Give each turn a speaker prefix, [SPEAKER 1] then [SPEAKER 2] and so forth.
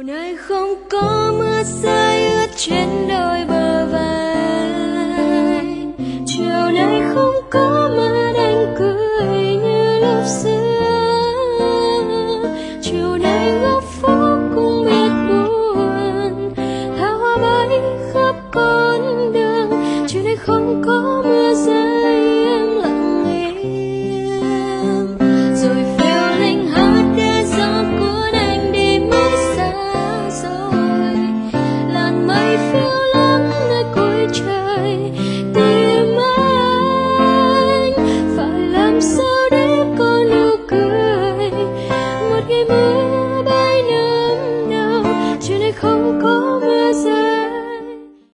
[SPEAKER 1] nay không có mưa rơi ướt trên đôi bờ